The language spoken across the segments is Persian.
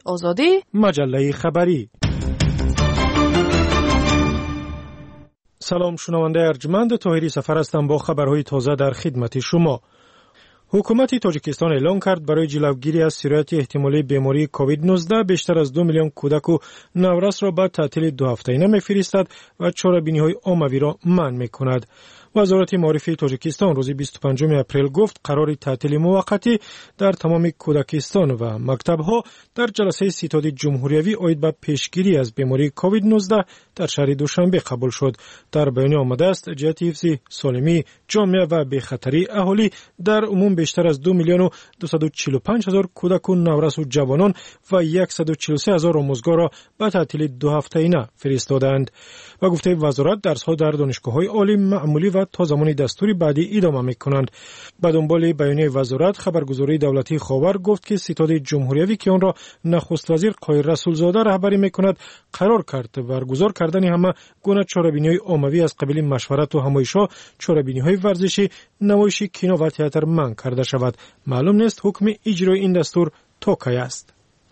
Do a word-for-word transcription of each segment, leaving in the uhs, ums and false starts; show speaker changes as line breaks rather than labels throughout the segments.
آزادی،
مجله خبری. سلام شنونده ارجمند، طاهری سفر هستم با خبرهای تازه در خدمت شما. حکومت تاجیکستان اعلام کرد برای جلوگیری از سرایت احتمالی بیماری کووید نوزده بیشتر از دو میلیون کودک و نورس را به تعطیل دو هفته‌ای می‌فرستد و چاره‌بینی‌های عمومی را منع می‌کند. وزارت معارفه تاجیکستان روز بیست و پنجم اپریل گفت قرار تعطیل موقتی در تمام کودکستان و مکتب‌ها در جلسه ستاد جمهوریوی عاید به پیشگیری از بیماری کووید نوزده در شهر دوشنبه قبول شد. در بیانیه آمده است جهت حفظ سالمی جامعه و بی‌خطری اهالی در عموم بیشتر از دو میلیون و دویست و چهل و پنج هزار کودک و نورس و جوانان و صد و چهل و سه هزار آموزگار را به تعطیل دو هفته‌ای فرستادند. و گفته وزارت درس‌ها در دانشگاه‌های عالی معمولی و تا زمان دستوری بعدی ادامه می‌کنند. به دنبال بیانیه وزارت خبرگزاری دولتی خاور گفت که ستاد جمهوریوی که آن را نخست وزیر قایر رسولزاده رهبری می‌کند قرار کرد برگزار کردن همه گونه چاره‌بینی‌های عمومی از قبیل مشورت و همایش‌ها، چاره‌بینی‌های ورزشی، نمایش کینو و تئاتر منع کرده شود. معلوم نیست حکم اجرای این دستور تا کی است.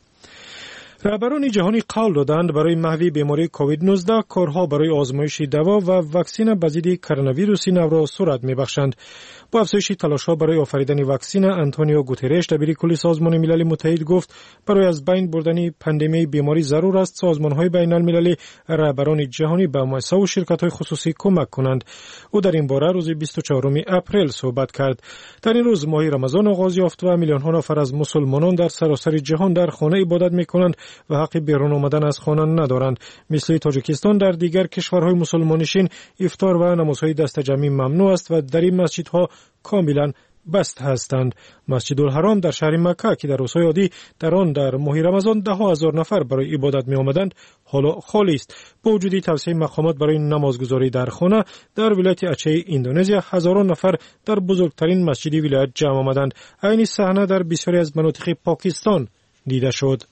رهبران جهانی قول دادند برای محو بیماری کووید نوزده کارها برای آزمایش دوا و واکسن به ضد کرونا ویروس نو را سرعت می‌بخشند. با افزایش تلاش‌ها برای آفریدن واکسن، آنتونیو گوترش دبیر کل سازمان ملل متحد گفت برای از بین بردن پاندمی بیماری ضرور است سازمان‌های بین‌المللی رهبران جهانی به مؤسسات و شرکت‌های خصوصی کمک کنند. او در این باره روز بیست و چهارم اپریل صحبت کرد. در این روز ماه رمضان آغاز یافت و میلیون‌ها نفر از مسلمانان در سراسر جهان در خانه عبادت می‌کنند و حق بیرون آمدن از خانه ندارند. مثل تاجیکستان در دیگر کشورهای مسلمانشین افطار و نمازهای دست جمعی ممنوع است و در این مسجدها کاملا بسته هستند. مسجد الحرام در شهر مکه که در روزهای عادی در آن در ماه رمضان ده هزار نفر برای عبادت می آمدند حالا خالی است. با وجود توسعه مقامات برای نمازگزاری در خانه در ولایت اچه اندونزیا هزاران نفر در بزرگترین مسجد ولایت جمع آمدند. عین صحنه در بسیاری از مناطق پاکستان دیده شد.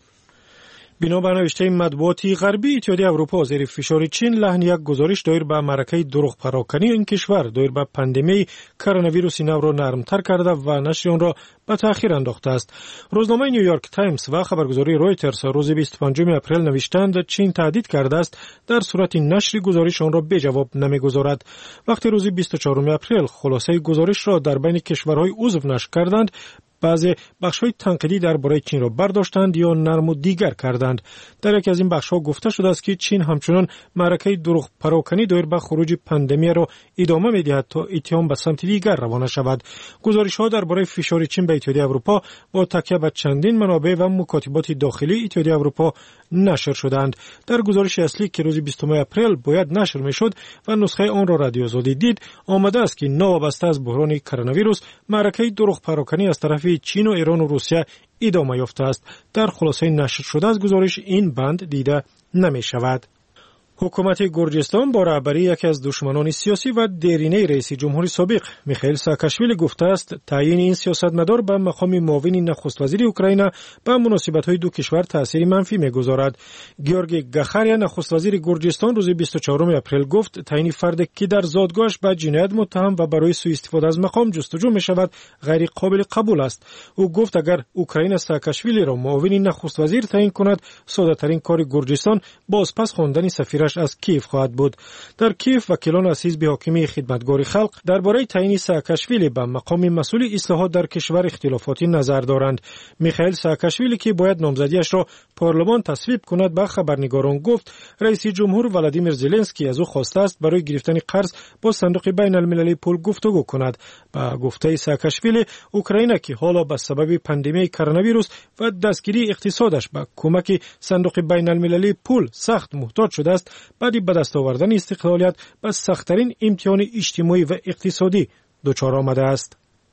بنابر نوشته مطبوعاتی غربی اتحادیه اروپا زیر فشار چین لحن یک گزارش دایر به معرکه دروغ پراکنی این کشور دایر به پاندمی کرونا ویروس نو را نرمتر کرده و نشر آن را به تأخیر انداخته است. روزنامه نیویورک تایمز و خبرگزاری رویترز روز بیست و پنجم اپریل نوشتند چین تهدید کرده است در صورت نشر گزارش آن را به جواب نمیگذارد. وقتی روز بیست و چهارم اپریل خلاصه گزارش را در بین کشورهای عضو نشر کردند، بعضی بخش‌های تنقیدی درباره چین را برداشتند یا نرم و دیگر کردند. در یکی از این بخش‌ها گفته شده است که چین همچنان معرکه دروغ پراکنی دایر به خروج پاندمی را ادامه می‌دهد تا اتهام به سمت دیگر روانه شود. گزارش‌ها درباره فشار چین به اتحادیه اروپا با تکیه به چندین منابع و مکاتبات داخلی اتحادیه اروپا نشر شدند. در گزارش اصلی که روز بیستم اپریل باید نشر می‌شد و نسخه آن را رادیو آزادی دید، آمده است که نوابسته از بحران کرونا ویروس معرکه دروغ پراکنی از طرف چین و ایران و روسیه ادامه یافته است. در خلاصه نشر شده از گزارش این بند دیده نمی شود. حکومت گرجستان با رهبری یکی از دشمنان سیاسی و دیرینه رئیس جمهور سابق میخائیل ساکاشویلی گفته است تعیین این سیاستمدار به مقام معاون نخست وزیر اوکراین به مناسبت‌های دو کشور تأثیر منفی می‌گذارد. گیورگی گاخاریا نخست وزیر گرجستان روز بیست و چهارم اپریل گفت تعیین فردی که در زادگاهش به جنایت متهم و برای سوء استفاده از مقام جستجو می‌شود غیر قابل قبول است. او گفت اگر اوکراین ساکاشویلی را معاون نخست وزیر تعیین کند ساده‌ترین کار گرجستان بازپس خواندن سفیر از کیف خواهد بود. در کیف وکیلان از حزب حاکمی خدمتگار خلق درباره تعیین ساکاشویلی به مقام مسئول اصلاحات در کشور اختلافاتی نظر دارند. میخائیل ساکاشویلی که باید نامزدیش را پارلمان تصویب کند به خبرنگاران گفت رئیس جمهور ولادیمیر زلنسکی از او خواسته است برای گرفتن قرض با صندوق بین المللی پول گفتگو کند. با گفته ساکاشویلی اوکراین که حالا به سبب پاندمی کرونا ویروس و دستگیری اقتصادش به کمک صندوق بین المللی پول سخت محتاج شده است، بعد به دست آوردن استقلالیت به سخت‌ترین امتحان اجتماعی و اقتصادی دچار آمده است.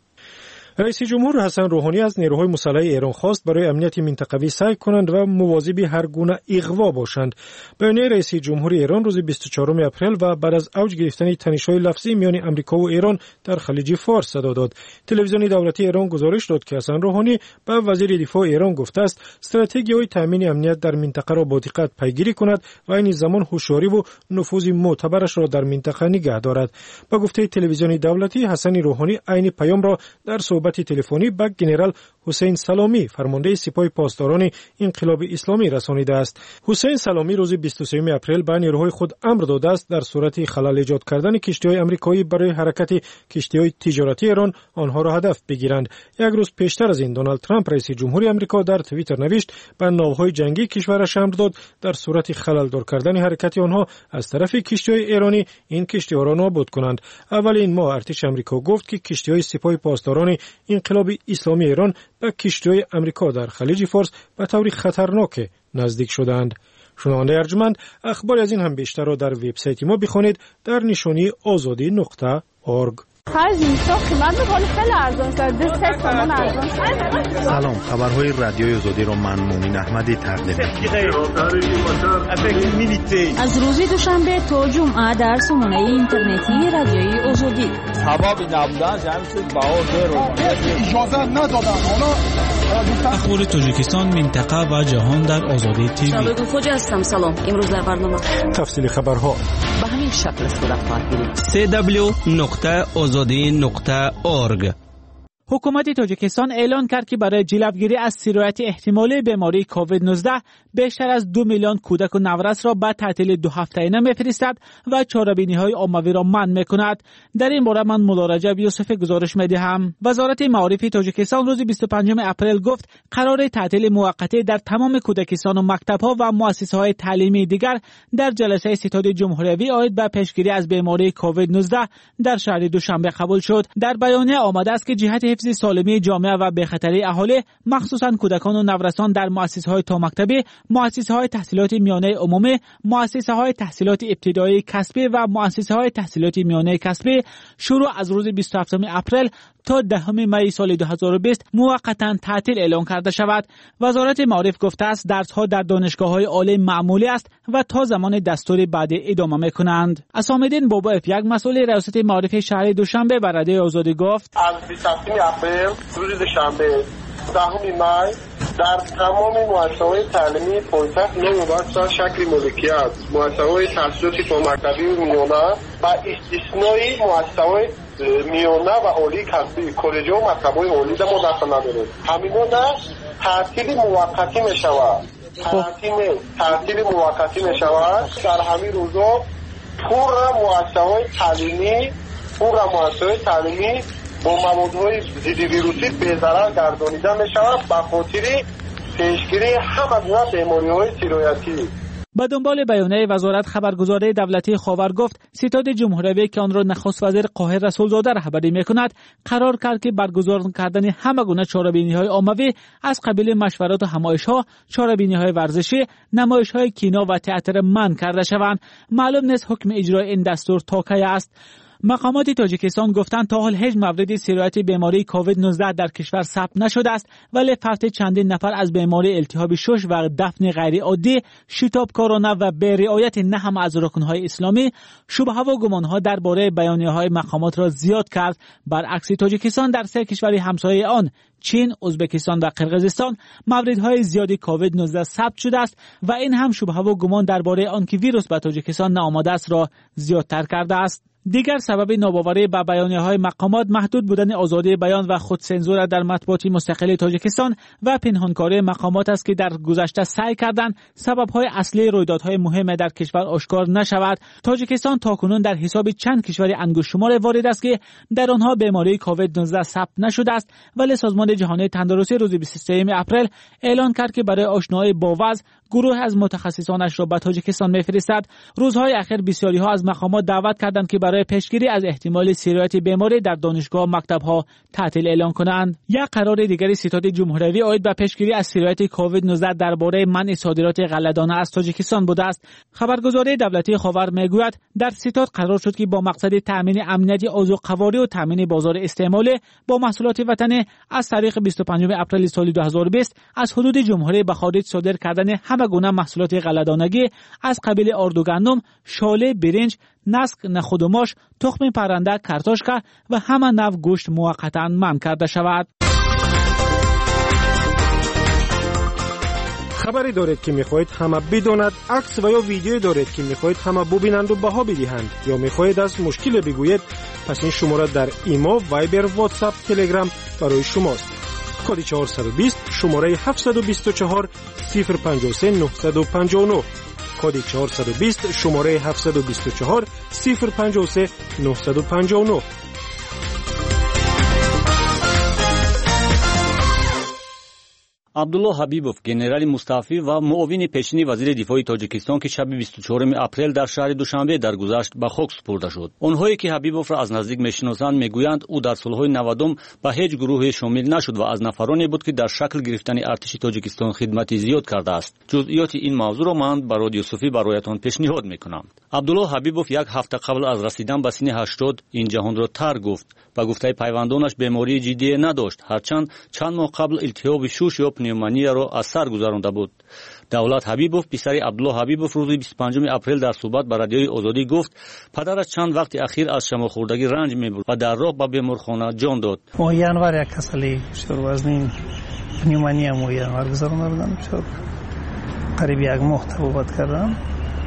رئیس جمهور حسن روحانی از نیروهای مسلح ایران خواست برای امنیت منطقوی سعی کنند و مواظب هر گونه اغوا باشند. بیانیه رئیس جمهور ایران روز بیست و چهارم اپریل و بعد از اوج گرفتن تنش‌های لفظی میان آمریکا و ایران در خلیج فارس صدا داد. تلویزیون دولتی ایران گزارش داد که حسن روحانی به وزیر دفاع ایران گفته است استراتژی‌های تامین امنیت در منطقه را با دقت پیگیری کند و این زمان هوشیاری و نفوذ معتبرش را در منطقه نگه دارد. با گفته تلویزیون دولتی حسن روحانی این پیام را در صحبت نوبتی تلفنی به گنرال حسین سلامی فرمانده سپاه پاسداران انقلاب اسلامی رسانیده است. حسین سلامی روز بیست و سوم اپریل به نیروهای خود امر داده است در صورت خلل ایجاد کردن کشتی‌های آمریکایی برای حرکت کشتی‌های تجارتی ایران آنها را هدف بگیرند. یک روز پیشتر از این دونالد ترامپ رئیس جمهوری آمریکا در توییتر نوشت به ناوهای جنگی کشورش امر داد در صورت خلل دار کردن حرکت آنها از طرف کشتی‌های ایرانی این کشتی‌ها را نابود کنند. اول این ماه ارتش آمریکا گفت که کشتی‌های سپاه پاسداران انقلاب اسلامی ایران به کشتی‌های آمریکا در خلیج فارس به طور خطرناک نزدیک شدند. شنونده ارجمند، اخبار از این هم بیشتر را در وبسایت ما بخوانید در نشانی آزادی نقطه اورگ.
سلام، خبرهای رادیوی آزادی را من مومن احمدی تقدیم می‌کنم.
از روز دوشنبه تا جمعه در سامانه اینترنتی رادیوی آزادی.
سبب نبودن جمعیت باور اجازه ندادن.
اخبار تاجیکستان، منطقه و جهان در آزادی تیوی.
شبکه خوج هستم. سلام. امروز در برنامه
تفصیل خبرها
به همین شکل صورت خواهد گرفت.
سی دبلیو نقطه آزادی نقطه اورگ.
حکومت تاجیکستان اعلان کرد که برای جلوگیری از سرایت احتمالی بیماری کووید نوزده بیشتر از دو میلیون کودک و نورس را به تعطیل دو هفته‌ای می‌فرستد و چاره‌بینی‌های عمومی را منع می‌کند. در این باره من مولا رجب یوسف گزارش می‌دهم. وزارت معارف تاجیکستان روز بیست و پنجم اپریل گفت قرار تعطیل موقتی در تمام کودکستان و مکتب‌ها و مؤسسه‌های تعلیمی دیگر در جلسه ستاد جمهوری عاید به پیشگیری از بیماری کووید نوزده در شهر دوشنبه قبول شد. در بیانیه آمده است که جهت حفظ سالمی جامعه و بخطری اهالی مخصوصاً کودکان و نورسان در مؤسسه‌های تا مکتبی، مؤسسه‌های تحصیلات میانه عمومی، مؤسسه‌های تحصیلات ابتدایی کسبی و مؤسسه‌های تحصیلات میانه کسبی شروع از روز بیست و هفتم اپریل تا دهم می سال دو هزار و بیست موقتاً تعطیل اعلام کرده شود. وزارت معارف گفته است درس‌ها در دانشگاه‌های عالی معمولی است و تا زمان دستور بعدی ادامه می‌کنند. اسام‌الدین بابایف، یک مسئول ریاست معارف شهر دوشنبه به رادیو آزادی گفت:
از بیست و هفتم اپریل روز دوشنبه دهم می در تمام مؤسسه‌های تعلیمی پایتخت نوبت شکل ملکیت، مؤسسه‌های تحصیلاتی تا مکتبی و میانه و استثنایی مؤسسه‌های میانه و عالی کسبی، کالج‌ها و مکتب‌های عالی در ما دست ندارد. همینا در تعطیل موقتی می‌شود. تعطیل تعطیل موقتی می‌شود. در همین روزا پر مؤسسه‌های تعلیمی پر مؤسسه‌های تعلیمی با موادهای ضد ویروسی بی‌ضرر گردانیده می‌شود به خاطر پیشگیری همه گونه بیماری‌های سرایتی.
به دنبال بیانیه وزارت، خبرگزاری دولتی خاور گفت ستاد جمهوری که آن را نخست وزیر قاهر رسولزاده رهبری می‌کند قرار کرد که برگزار کردن همه گونه چاره‌بینی‌های عمومی از قبیل مشورات و همایش‌ها، چاره‌بینی‌های ورزشی، نمایش‌های کینا و تئاتر منع کرده شوند. معلوم نیست حکم اجرای این دستور تا کی است. مقامات تاجیکستان گفتند تا حال هیچ مورد سرایت بیماری کووید نوزده در کشور ثبت نشده است، ولی فرد چندین نفر از بیماری التهاب شش و دفن غیر عادی، شتابکارانه و بی رعایت نه هم از رکن‌های اسلامی شبهه و گمان‌ها درباره بیانیه‌های مقامات را زیاد کرد. برعکس تاجیکستان در سه کشور همسایه آن چین، ازبکستان و قرقیزستان موردهای زیادی کووید نوزده ثبت شده است و این هم شبهه و گمان درباره آنکه ویروس به تاجیکستان نآمده است را زیادتر کرده است. دیگر سبب ناباوری به بیانیه‌های مقامات محدود بودن آزادی بیان و خودسانسور در مطبوعات مستقل تاجیکستان و پنهانکاری مقامات است که در گذشته سعی کردند سبب‌های اصلی رویدادهای مهم در کشور آشکار نشود. تاجیکستان تاکنون در حساب چند کشور انگشت‌شمار وارد است که در آنها بیماری کووید نوزده ثبت نشده است، ولی سازمان جهانی تندرستی روز بیست و سوم اپریل اعلان کرد که برای آشنایی با وضع گروه از متخصصانش را به تاجیکستان می‌فرستد. روزهای اخیر بسیاری‌ها از مقامات دعوت کردند که برای پیشگیری از احتمال سرایت بیماری در دانشگاه و مکتب‌ها تعطیل اعلان کنند. یک قرار دیگری ستاد جمهوری عاید به پیشگیری از سرایت کووید نوزده درباره منع صادرات غله‌دانه از تاجیکستان بوده است. خبرگزاری دولتی خاور میگوید در ستاد قرار شد که با مقصد تامین امنیت آذوقه‌واری و تامین بازار استعمالی با محصولات وطنی از تاریخ بیست و پنجم اپریل سال دو هزار و بیست از حدود جمهوری به خارج صادر کردن همه گونه محصولات غله‌دانگی از قبیل آرد و گندم، شاله، برنج، نسک، نخود و ماش، تخم پرنده، کارتوشکا و همه نوع گوشت موقتاً منع کرده شود.
خبری دارید که میخواهید همه بداند، عکس و یا ویدیویی دارید که میخواهید همه ببینند و بها بدهند، یا میخواهید از مشکل بگویید، پس این شماره در ایما، وایبر، واتساپ، تلگرام برای شماست. کد چهارصد و بیست شماره هفتصد و بیست و چهار صفر پنجاه و سه نهصد و پنجاه و نه. کد چهارصد و بیست شماره هفتصد و بیست و چهار صفر پنجاه و سه نهصد و پنجاه و نه.
عبدالله حبیبوف گنرال مستعفی و معاون پیشین وزیر دفاع تاجیکستان که شب بیست و چهارم اپریل در شهر دوشنبه درگذشت به خاک سپرده شد. آنهایی که حبیبوف را از نزدیک میشناسند میگویند او در صلح‌های نودم به هیچ گروهی شامل نشد و از نفرانی بود که در شکل گرفتن ارتش تاجیکستان خدمتی زیاد کرده است. جزئیات این موضوع را من با رادیو صوفی برایتان پیشنهاد میکنم. عبدالله حبیبوف یک هفته قبل از رسیدن به سن هشتاد این جهان را ترک گفت. با گفته پیوندانش بیماری جدی نداشت، هرچند چند ماه قبل التهاب شوش یا پنیومونیا را از سر گذرانده بود. دولت حبیبوف پسر عبدالله حبیبوف روز بیست و پنجم اپریل در صحبت با رادیوی آزادی گفت پدرش چند وقت اخیر از شماخوردگی رنج می‌برد و در راه به بیمارخانه جان داد.
ما январь یک کسلی شروع پنیومونیا مو январь گذراندم شد. قریب یک ماه تبابت کردم.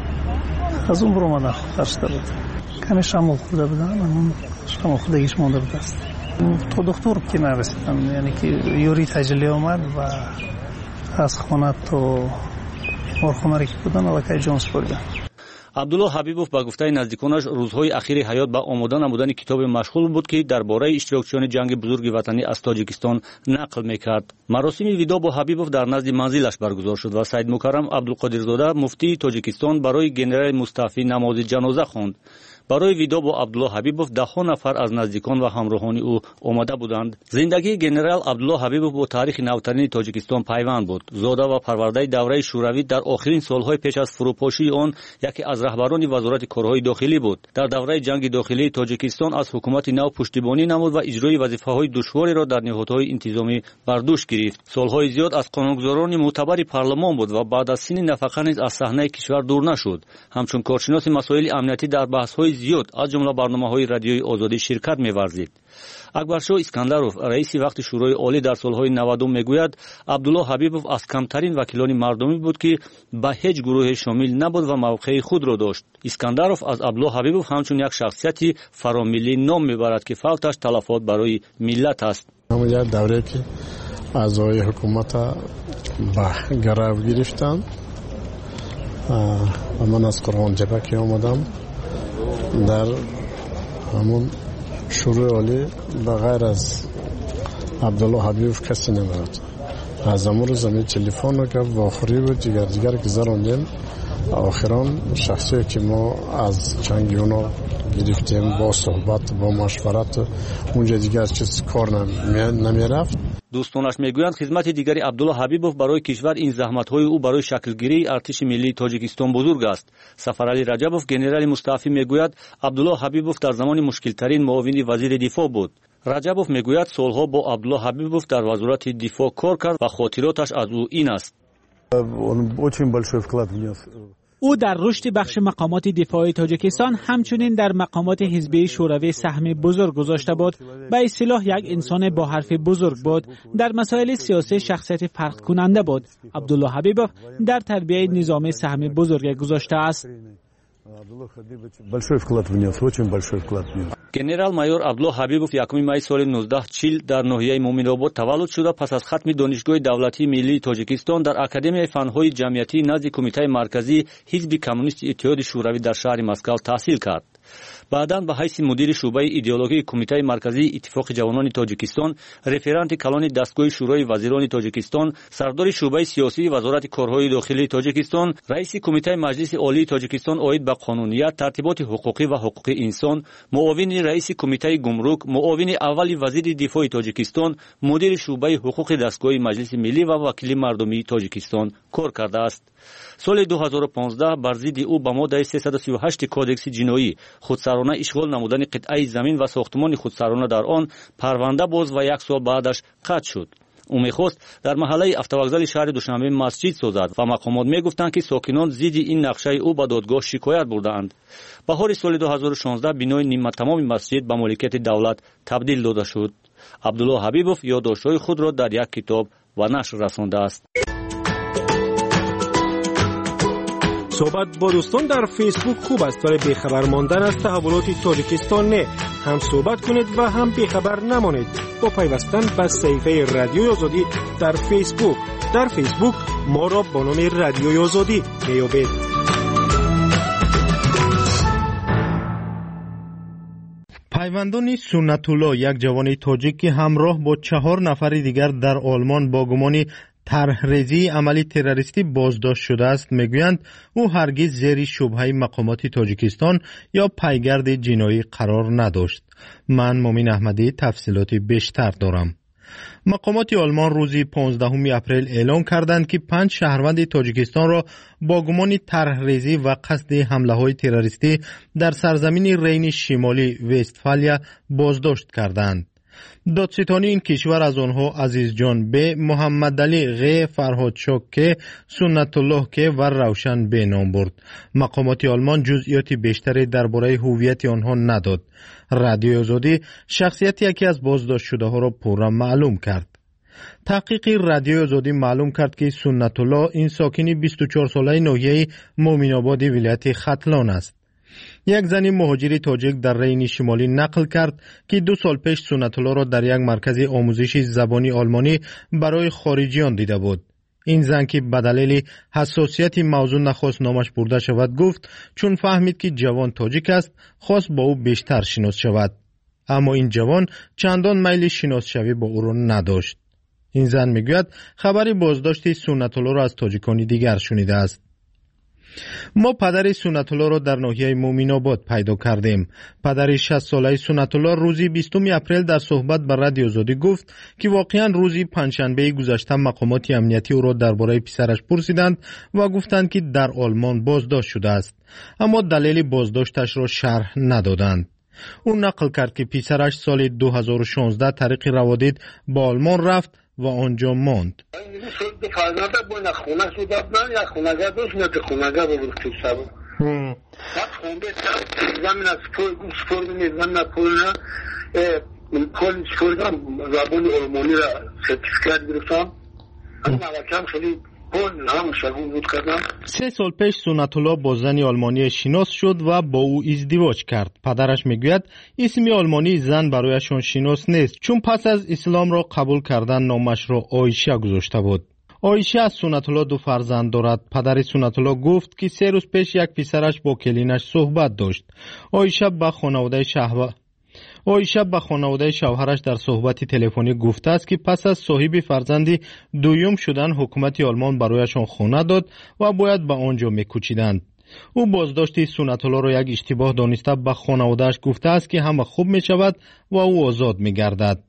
از اون برو من خسته بود. کمی شمال خورده بودم، اما شمال خوردگیش مونده بود است. تو دکتر که نرسیدم، یعنی که یوری تجلی آمد و از خانه تو بیمارخانه که بودن علاقه جان سپردن.
عبدالله حبیبوف با گفته نزدیکانش روزهای اخیر حیات با آماده نمودن کتاب مشغول بود که درباره اشتراکچیان جنگ بزرگ وطنی از تاجیکستان نقل میکرد. مراسم ویدا با حبیبوف در نزد منزلش برگزار شد و سید مکرم عبدالقادرزاده مفتی تاجیکستان برای گنرال مستعفی نماز جنازه خواند. برای ویدا با عبدالله حبیبوف ده ها نفر از نزدیکان و همراهان او آمده بودند. زندگی گنرال عبدالله حبیبوف با تاریخ نوترین تاجیکستان پیوند بود. زاده و پرورده دوره شوروی، در آخرین سالهای پیش از فروپاشی آن یکی از رهبران وزارت کارهای داخلی بود. در دوره جنگ داخلی تاجیکستان از حکومت نو پشتیبانی نمود و اجرای وظیفه‌های دشواری را در نهادهای انتظامی بر دوش گرفت. سالهای زیاد از قانونگذاران معتبر پارلمان بود و بعد از سن نفقه نیز از صحنه کشور دور نشد. همچون کارشناس مسائل امنیتی در بحث‌های زیاد از جمله برنامه‌های رادیوی آزادی شرکت می‌ورزید. اکبرشاه اسکندروف رئیس وقت شورای عالی در سالهای نودم میگوید عبدالله حبیبوف از کمترین وکیلان مردمی بود که به هیچ گروه شامل نبود و موقع خود را داشت. اسکندروف از عبدالله حبیبوف همچون یک شخصیتی فراملی نام میبرد که فوتش تلفات برای ملت است.
همون یک دوره که اعضای حکومت به گرو گرفتند و من از قرآن جبه که آمدم در همون شروع عالی بغیر از عبدالله حبیبوف کسی نمیاد. از امور زمین تلفن رو که واخری بود دیگر دیگر گذراندیم. آخران شخصی که ما از چنگیونو گرفتیم با صحبت با مشورت اونجا دیگر چیز کار نمی رفت.
دوستانش میگویند خدمت دیگری عبدالله حبیبوف برای کشور این زحمت‌های او برای شکلگیری ارتش ملی تاجیکستان بزرگ است. سفرعلی رجبوف گنرال مستعفی میگوید عبدالله حبیبوف در زمان مشکل‌ترین معاون وزیر دفاع بود. رجبوف میگوید سالها با عبدالله حبیبوف در وزارت دفاع کار کرد و خاطراتش از او این است.
او در رشد بخش مقامات دفاعی تاجیکستان همچنین در مقامات حزبی شوروی سهم بزرگ گذاشته بود. به اصطلاح یک انسان با حرف بزرگ بود. در مسائل سیاسی شخصیت فرق کننده بود. عبدالله حبیبوف در تربیت نظامی سهم بزرگ گذاشته است.
گنرال مایور عبدالله حبیبوف یکم می سال نوزده چهل در ناحیه مومن‌آباد تولد شده. پس از ختم دانشگاه دولتی ملی تاجیکستان در اکادمی فن‌های جمعیتی نزد کمیته مرکزی حزب کمونیست اتحاد شوروی در شهر مسکو تحصیل کرد. بعداً به حیث مدیر شعبه ایدئولوژی کمیته مرکزی اتفاق جوانان تاجیکستان، رفرنت کلان دستگاه شورای وزیران تاجیکستان، سردار شعبه سیاسی وزارت کارهای داخلی تاجیکستان، رئیس کمیته مجلس عالی تاجیکستان عاید به قانونیت، ترتیبات حقوقی و حقوق انسان، معاون رئیس کمیته گمرک، معاون اول وزیر دفاع تاجیکستان، مدیر شعبه حقوق دستگاه مجلس ملی و وکیل مردمی تاجیکستان کار کرده است. سال دو هزار و پانزده بر ضد او به ماده سیصد و سی و هشت کودکس جنایی خودسرانه اشغال نمودن قطعه زمین و ساختمان خودسرانه در آن پرونده باز و یک سال بعدش قطع شد. او میخواست در محله автовокзал شهر دوشنبه مسجد سازد و مقامات میگفتند که ساکنان ضد این نقشه او به دادگاه شکایت بردند. بهار سال دو هزار و شانزده بنای نیمه تمام مسجد به مالکیت دولت تبدیل داده شد. عبدالله حبیبوف یادداشت‌های خود را در یک کتاب و نشر رسانده است.
صحبت با دوستان در فیسبوک خوب است، ولی بیخبر ماندن از تحولات تاجیکستان نه. هم صحبت کنید و هم بیخبر نمانید با پیوستن به صفحه رادیوی آزادی در فیسبوک. در فیسبوک ما را با نام رادیوی آزادی میابید.
پیوندان سنت الله، یک جوان تاجیک که همراه با چهار نفر دیگر در آلمان با گمان طرح‌ریزی عملی تروریستی بازداشت شده است، میگویند او هرگز زیر شبهه مقامات تاجیکستان یا پیگرد جنایی قرار نداشت. من مومین احمدی تفصیلات بیشتر دارم. مقامات آلمان روز پانزدهم اپریل اعلام کردند که پنج شهروند تاجیکستان را با گمان طرح‌ریزی و قصد حمله‌های تروریستی در سرزمین رین شمالی وستفالیا بازداشت کردند. دادستانی این کشور از آنها عزیز جان به، محمد علی غ، فرهاد شاکه، سنت الله که و روشن به نام برد. مقامات آلمان جزئیات بیشتری درباره هویت آنها نداد. رادیوی آزادی شخصیت یکی از بازداشت شده ها را پورا معلوم کرد. تحقیق رادیوی آزادی معلوم کرد که سنت الله این ساکن بیست و چهار ساله ناحیه مومن آباد ولایت ختلان است. یک زن مهاجر تاجیک در رین شمالی نقل کرد که دو سال پیش سنت الله را در یک مرکز آموزش زبانی آلمانی برای خارجیان دیده بود. این زن که به دلیل حساسیت موضوع نخواست نامش برده شود گفت چون فهمید که جوان تاجیک است خواست با او بیشتر شناس شود، اما این جوان چندان میل شناس شوی با او را نداشت. این زن میگوید خبری بازداشت سنت الله را از تاجیکانی دیگر شنیده است. ما پدر سنت الله را در ناحیه مومن آباد پیدا کردیم. پدر شصت ساله سنت الله روزی بیستم اپریل در صحبت با رادیو آزادی گفت که واقعا روزی پنجشنبه گذشته مقامات امنیتی او را درباره پسرش پرسیدند و گفتند که در آلمان بازداشت شده است، اما دلیل بازداشتش را شرح ندادند. او نقل کرد که پسرش سال دو هزار و شانزده طریق روادید با آلمان رفت و آنجا ماند. سه سال پیش سنت الله با زنی آلمانی شناس شد و با او ازدواج کرد. پدرش میگوید اسم آلمانی زن برایشان شناس نیست، چون پس از اسلام را قبول کردن نامش را آیشه گذاشته بود. آیشه از سنت الله دو فرزند دارد. پدر سنت الله گفت که سه روز پیش یک پسرش با کلینش صحبت داشت. آیشه به خانواده شهوه آیشه به خانواده شوهرش در صحبت تلفنی گفته است که پس از صاحب فرزندی دوم شدن حکومت آلمان برایشان خانه داد و باید به آنجا میکوچیدند. او بازداشت سنت الله را یک اشتباه دانسته به خانواده‌اش گفته است که همه خوب می شود و او آزاد می گردد.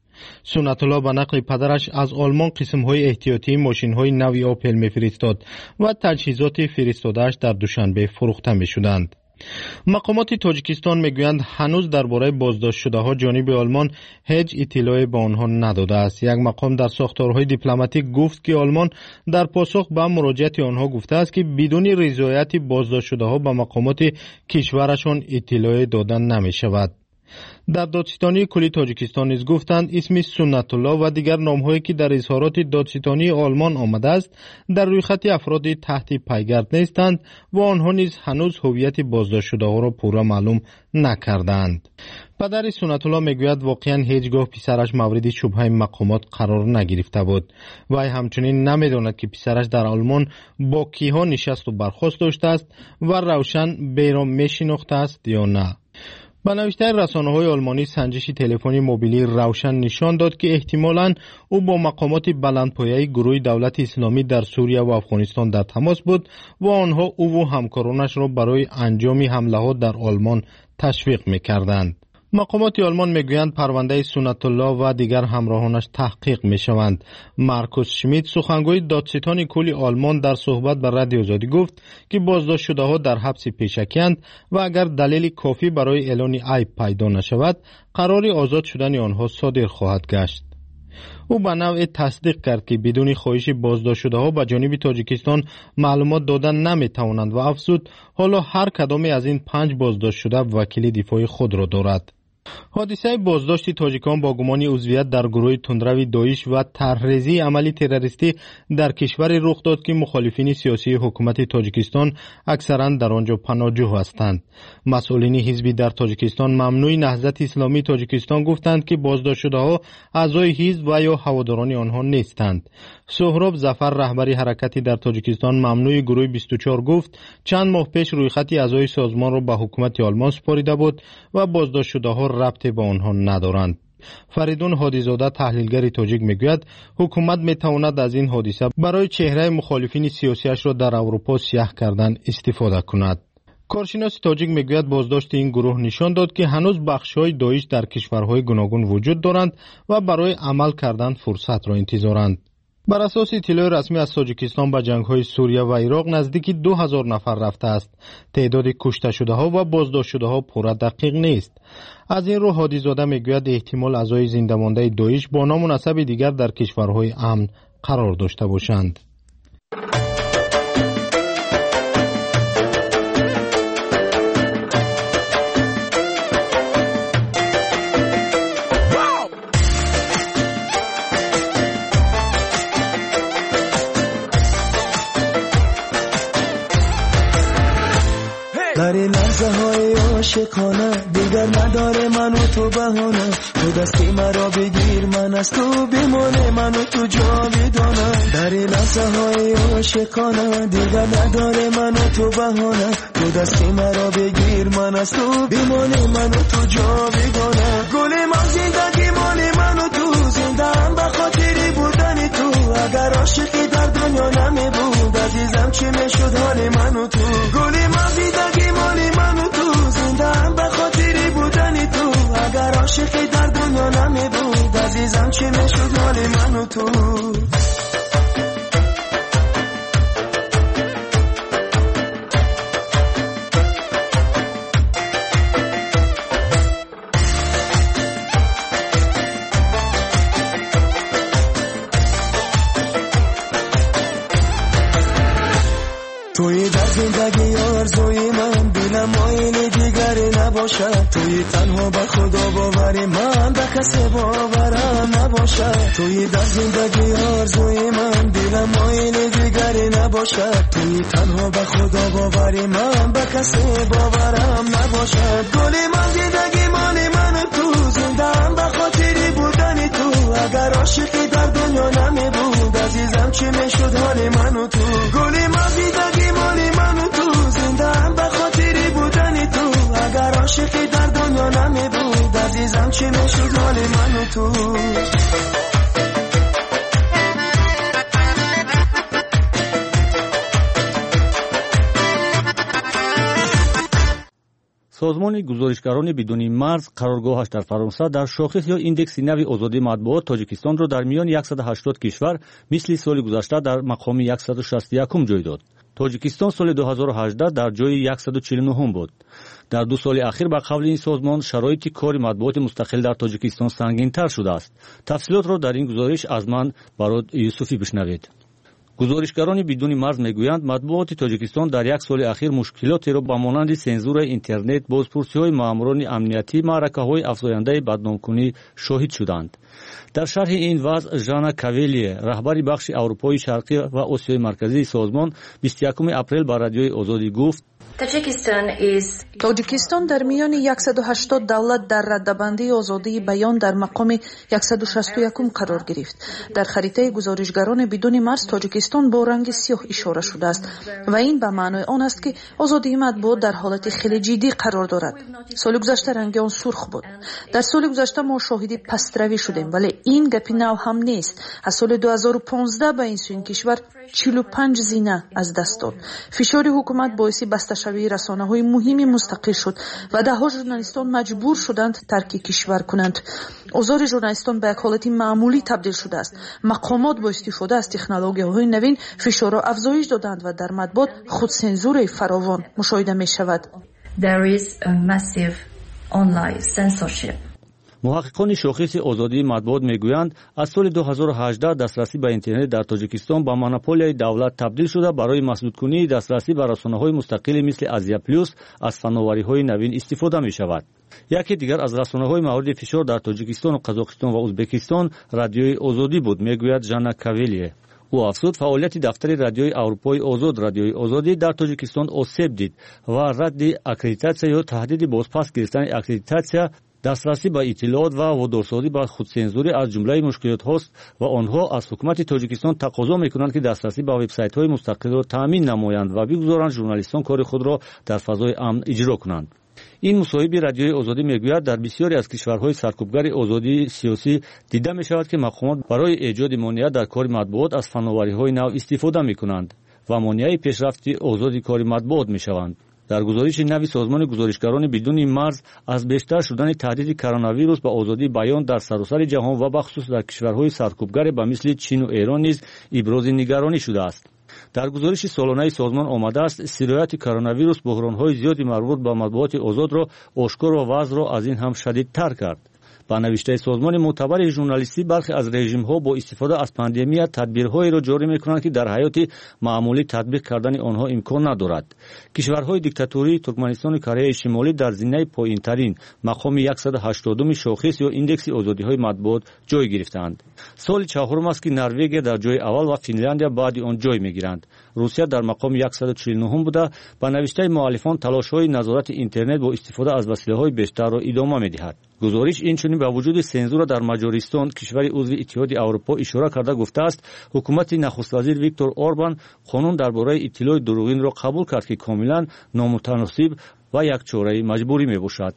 سنت الله به نقل پدرش از آلمان قسم‌های احتیاطی ماشین‌های نوی آپل می‌فرستاد و تجهیزات فرستاده‌اش در دوشنبه فروخته می‌شدند. مقامات تاجیکستان میگویند هنوز درباره بازداشت شده ها جانب آلمان هیچ اطلاعی به آنها نداده است. یک مقام در ساختارهای دیپلماتیک گفت که آلمان در پاسخ به مراجعت آنها گفته است که بدون رضایت بازداشت شده ها به مقامات کشورشان اطلاعی دادن نمی شود. در دادستانی کلی تاجیکستان نیز گفتند اسم سنت الله و دیگر نام‌هایی که در اظهارات دادستانی آلمان آمده است در روی خط افراد تحت پیگرد نیستند و آنها نیز هنوز هویت بازداشت شده ها را پورا معلوم نکردند. پدر سنت الله میگوید واقعا هیچگاه پسرش مورد شبهه مقامات قرار نگرفته بود. وی همچنین نمیداند که پسرش در آلمان با کیها نشست و برخاست داشته است و روشن بیرام میشناخته است یا نه. به نوشته رسانه‌های آلمانی سنجش تلفنی موبیلی روشن نشان داد که احتمالاً او با مقامات بلندپایه گروه دولت اسلامی در سوریه و افغانستان در تماس بود و آنها او و همکارانش را برای انجام حمله‌ها در آلمان تشویق می‌کردند. مقامات آلمان میگویند پرونده سنت الله و دیگر همراهانش تحقیق میشوند. مارکوس شمیت سخنگوی دادستان کلی آلمان در صحبت با رادیو آزادی گفت که بازداشت شده ها در حبس پیشکی‌اند و اگر دلیل کافی برای اعلان عیب پیدا نشود قرار آزاد شدن آنها صادر خواهد گشت. او به نوع تصدیق کرد که بدون خواهش بازداشت شده ها به جانب تاجیکستان معلومات دادن نمی توانند و افزود حالا هر کدام از این پنج بازداشت شده وکیل دفاعی خود را دارد. حادثه بازداشت تاجیکان با گمان عضویت در گروه تندرو داعش و طرحریزی عملی تروریستی در کشور رخ داد که مخالفین سیاسی حکومت تاجیکستان اکثرا در آنجا پناهجو هستند. مسئولین حزبی در تاجیکستان ممنوع نهضت اسلامی تاجیکستان گفتند که بازداشت شده‌ها اعضای حزب و یا هواداران آنها نیستند. سهراب ظفر رهبری حرکتی در تاجیکستان ممنوع گروه بیست و چهار گفت چند ماه پیش رویخطی اعضای سازمان را به حکومت آلمان سپاریده بود و بازداشت شده‌ها ربطی به آنها ندارند. فریدون هادیزاده تحلیلگر تاجیک میگوید حکومت میتواند از این حادثه برای چهره مخالفین سیاسیش را در اروپا سیاه کردن استفاده کند. کارشناس تاجیک میگوید بازداشت این گروه نشان داد که هنوز بخش‌های داعش در کشورهای گوناگون وجود دارند و برای عمل کردن فرصت را انتظارند. بر اساس اطلاع رسمی از تاجیکستان به جنگ‌های سوریه و عراق نزدیک دو هزار نفر رفته است. تعداد کشته شده‌ها و بازداشت شده‌ها پورا دقیق نیست. از این رو هادیزاده میگوید احتمال اعضای زنده مانده داعش با نام و نسب دیگر در کشورهای امن قرار داشته باشند.
در لحظه های عاشقانه دیگر نداره من و تو بهانه، تو دستی مرا بگیر من از تو بمانه، من و تو جاودانه. در لحظه های عاشقانه دیگر نداره من و تو بهانه، تو دستی مرا بگیر من از تو بمانه، من و تو جاودانه. گل ما زندگی مال من و تو، زنده هم به خاطری بودن تو. اگر عاشقی در دنیا نمی بود عزیزم چی میشد حال من و تو. گل ما زندگی مال من و تو، زنده هم به خاطری بودن تو. اگر عاشقی در دنیا نمی بود عزیزم چی میشد حال من و تو. توی در زندگی آرزوی من دلم مایل دیگری نباشد. توی تنها به خدا باوری من به کسی باورم نباشد. توی در زندگی آرزوی من دلم مایل دیگری نباشد. توی تنها به خدا باوری من به کسی باورم نباشد. گل من زندگی مال من و تو، زنده هم به خاطری بودن تو. اگر عاشقی در دنیا نمی بود عزیزم چی میشد حال من و تو. گل من زندگی مال من و تو، زنده هم به خاطری بودن تو. اگر عاشقی در دنیا نمی بود عزیزم چی میشد حال من و تو.
سازمان گزارشگران بدون مرز قرارگاهش در فرانسه در شاخص یا ایندکس نوی آزادی مطبوعات تاجیکستان را در میان صد و هشتاد کشور مثل سال گذشته در مقام صد و شصت و یک جای داد. تاجیکستان سال دو هزار و هجده در جای صد و چهل و نه بود. در دو سال اخیر به قول این سازمان شرایط کار مطبوعات مستقل در تاجیکستان سنگین‌تر شده است. تفصیلات را در این گزارش از من برات یوسفی بشنوید. گزارشگران بدون مرز میگویند مطبوعات تاجیکستان در یک سال اخیر مشکلاتی را به مانند سانسور اینترنت، بازپرسی‌های ماموران امنیتی، معرکه‌های افزاینده بدنامکنی شاهد شدند. در شرح این وضع ژانا کاویلی رهبر بخش اروپای شرقی و آسیای مرکزی سازمان بیست و یکم اپریل با رادیوی آزادی گفت
تاجیکستان در میان صد و هشتاد دولت در رده‌بندی آزادی بیان در مقام صد و شصت و یک قرار گرفت. در خریطه گزارشگران بدون مرز تاجیکستان با رنگ سیاه اشاره شده است و این به معنای آن است که آزادی مطبوعات در حالت خیلی جدی قرار دارد. سال گذشته رنگ آن سرخ بود. در سال گذشته ما شاهد پستروی شدیم، ولی این گپی نو هم نیست. از سال دو هزار و پانزده به این سوی کشور چهل و پنج زینه از دست داد. فشار حکومت باعث بسته شوی رسانه‌های مهمی مستقل شد و ده‌ها ژورنالیستان مجبور شدند ترک کشور کنند. اوضاع ژورنالیستان به یک حالت معمولی تبدیل شده است. مقامات با استفاده از تکنولوژی‌های نوین فشار را افزایش دادند و در مطبوعات خودسانسور فراوان مشاهده می‌شود.
There is a massive online censorship.
محققان شاخص آزادی مطبوعات میگویند از سال دو هزار و هجده دسترسی به اینترنت در تاجیکستان به مونوپولی دولت تبدیل شده. برای مسدود کنی دسترسی به رسانه‌های مستقل مثل آزیا پلوس از فناوری‌های نوین استفاده می‌شود. یکی دیگر از رسانه‌های مورد فشار در تاجیکستان و قزاقستان و ازبکستان رادیوی آزادی بود، میگوید ژانا کاولیه. او افزود فعالیت دفتر رادیوی اروپای آزاد رادیوی آزادی در تاجیکستان آسیب دید و رد اکریدیتاسیون یا تهدید بازپس گرفتن اکریدیتاسیون، دسترسی به اطلاعات و وادارسازی به خودسانسوری از جمله مشکلات هاست و آنها از حکومت تاجیکستان تقاضا میکنند که دسترسی به وبسایت‌های مستقل را تامین نمایند و بگذارند ژورنالیستان کار خود را در فضای امن اجرا کنند. این مصاحبه رادیوی آزادی میگوید در بسیاری از کشورهای سرکوبگر آزادی سیاسی دیده می شود که مقامات برای ایجاد مانع در کار مطبوعات از فناوری‌های نو استفاده میکنند و مانع پیشرفت آزادی کار مطبوعات میشوند. در گزارش نوی سازمان گزارشگران بدون مرز از بیشتر شدن تهدید کرونا ویروس به آزادی بیان در سراسر جهان و بخصوص در کشورهای سرکوبگر به مثل چین و ایران نیز ابراز نگرانی شده است. در گزارش سالانه سازمان آمده است سرایت کرونا ویروس بحران‌های زیادی مربوط به مطبوعات آزاد را آشکار و وضع را از این هم شدیدتر کرد. با نوشته سازمان معتبر ژورنالیستی برخی از رژیم‌ها با استفاده از پاندمی تدبیرهایی را جاری می‌کنند که در حیات معمولی تطبیق کردن آنها امکان ندارد. کشورهای دیکتاتوری ترکمنستان و کره شمالی در زینه پایین‌ترین مقام صد و هشتاد شاخص یا ایندکس آزادی‌های مطبوعات جای گرفتند. سال چهارم است که نروژ در جای اول و فنلاندیا بعد آن جای می‌گیرند. روسیه در مقام صد و چهل و نه بوده. با نوشته مؤلفان تلاش‌های نظارت اینترنت با استفاده از وسیله‌های بیشتر را ادامه می‌دهد. گزارش اینچنین با وجود سنزور در مجارستان کشور عضو اتحاد اروپا اشاره کرده گفته است حکومت نخست وزیر ویکتور اوربان قانون درباره اطلاع دروغین را قبول کرد که کاملا نامتناسب و یک چاره مجبوری میباشد.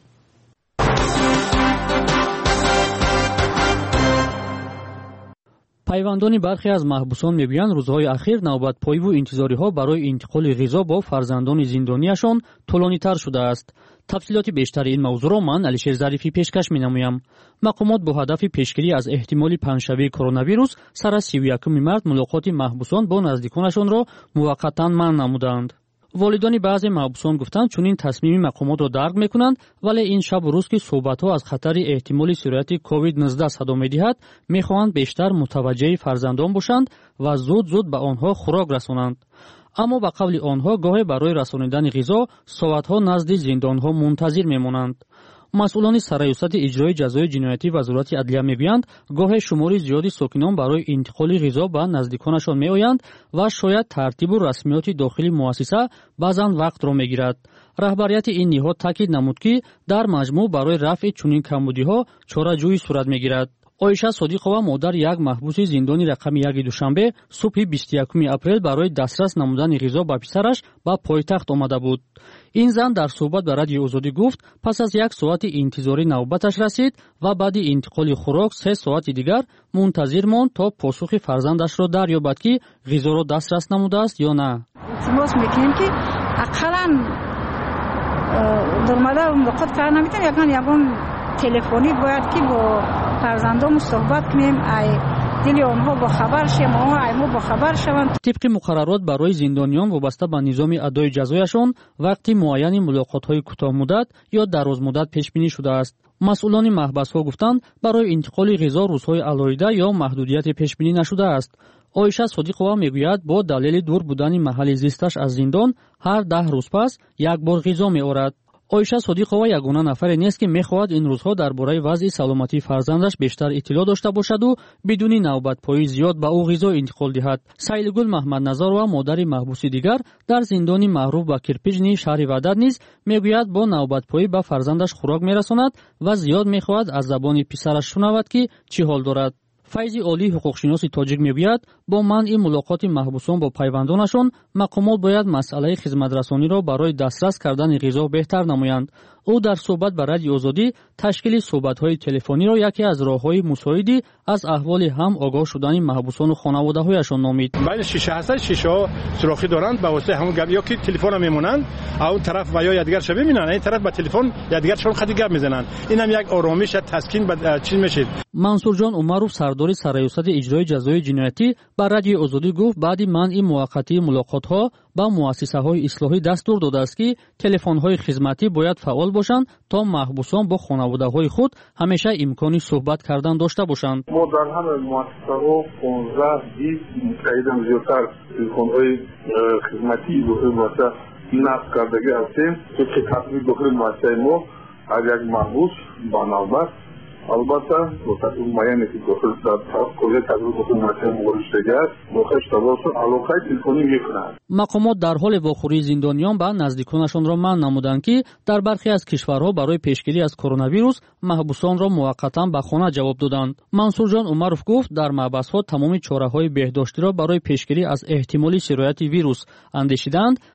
پیوندان برخی از محبوسان میگویند روزهای اخیر نوبت پایی و انتظاری‌ها برای انتقال غذا با فرزندان زندانیشان طولانی‌تر شده است. تفصیلات بیشتر این موضوع را من علیشیر ظریفی پیشکش می‌نمایم. مقامات با هدف پیشگیری از احتمال پنجشنبه کرونا ویروس سر سی و یکم مارس ملاقات محبوسان با نزدیکانشان را موقتا منع نمودند. والدان بعضی محبوسان گفتند چون این تصمیم مقامات را درک میکنند ولی این شب و روز که صحبت‌ها از خطر احتمالی سرایت کووید نوزده صدا می‌دهد می‌خواهند بیشتر متوجه فرزندان باشند و زود زود به آنها خوراک رسانند. اما با قول آنها گاهی برای رسانیدن غذا ساعت‌ها نزد زندان‌ها منتظر می‌مانند. مسئولان سرایوسط اجرای جزای جنایتی وزارت عدلیه میگویند گاهی شماری زیادی ساکنان برای انتقال غذا به نزدیکانشان میآیند و شاید ترتیب و رسمیات داخلی مؤسسه بعضا وقت را میگیرد. رهبریت این نهاد تاکید نمود که در مجموع برای رفع چنین کمبودی‌ها چاره‌جویی صورت میگیرد. آیشه صادقова مادر یک محبوس زندانی رقم یک دوشنبه صبح بیست و یکم اپریل برای دسترس نمودن غذا به پسرش به پایتخت آمده بود. این زن در صحبت به رادیو آزادی گفت پس از یک ساعت انتظاری نوبتش رسید و بعد انتقال خوراک سه ساعت دیگر منتظر ماند تا پاسخ فرزندش را دریابد که غذا را دسترس نموده است یا نه.
التماس میکنیم که اقلا درماده ملاقات کار نمیتونیم یکان یکان تلفنی باید که با فرزندان صحبت کنیم ای دل آنها با خبر شیم آنها ای ما با خبر شوند.
طبق مقررات برای زندانیان وابسته به نظام ادای جزایشان وقتی معین ملاقات‌های کوتاه مدت یا دراز مدت پیش بینی شده است. مسئولان محبس‌ها گفتند برای انتقال غذا روزهای علایده یا محدودیت پیش بینی نشده است. آیشه صادقова میگوید با دلیل دور بودن محل زیستش از زندان هر ده روز پس یک بار غذا می‌آورد. آیشه صادقова یگانه نفری نیست که میخواهد این روزها درباره وضع سلامتی فرزندش بیشتر اطلاع داشته باشد و بدون نوبت پایی زیاد به او غذا انتقال دهد. سیلگل محمد نزار و مادر محبوس دیگر در زندانی معروف به کرپیجنی شهر وحدت نیز میگوید با نوبت پایی به فرزندش خوراک میرساند و زیاد میخواهد از زبان پسرش شنود که چی حال دارد. فیض علی حقوقشناس تاجیک میگوید با منع ملاقات محبوسان با پیوندانشان مقامات باید مسئله خدمترسانی را برای دسترس کردن غذا بهتر نمایند. او در صحبت با رادیو آزادی تشکیل صحبت‌های تلفنی را یکی از راه‌های مساعدی از احوال هم آگاه شدن محبوسان و خانواده‌هایشان نامید.
بین شیشه هست شیشه ها سوراخی دارند به واسطه همون گپ یا که تلفن میمونند اون طرف و یا دیگر شب میبینن این طرف با تلفن یا دیگر شون خدی گپ میزنن این هم یک آرامش تسکین به چیز میشه.
منصور جان عمرов سردار سرایوسط اجرای جزای جنایتی با رادیو آزادی گفت بعد منع موقتی ملاقات‌ها ба муассисаҳои ислоҳӣ дастур додааст, ки телефонҳои хизматӣ бояд фаъол бошанд, то маҳбусон бо хонаводаҳои худ ҳамеша имкони суҳбат кардан дошта бошанд.
мо дар ҳама муассисаҳо понздаҳ бист мутаҳидам зиёдтар телефонҳои хизматии дохили муассиса насб кардагӣ ҳастем, ки татбиқ дохили муассисаи мо аз як маҳбус ба навбат албатта бо татбиқ муайяне ки дохили кӯлияи татбиқ дохили муассисаи мо ворид шудагӣ аст мохоҳиш тавоссо алоқаи телефонӣ мекунанд.
мақомот дар ҳоли вохӯрии зиндониён ба наздиконашонро манъ намуданд, ки дар бархе аз кишварҳо барои пешгирӣ аз коронавирус маҳбусонро муваққатан ба хона ҷавоб доданд. Мансурҷон Умаров гуфт, дар маҳбасҳо тамоми чораҳои беҳдоштиро барои пешгирӣ аз эҳтимоли сирояти вирус андешиданд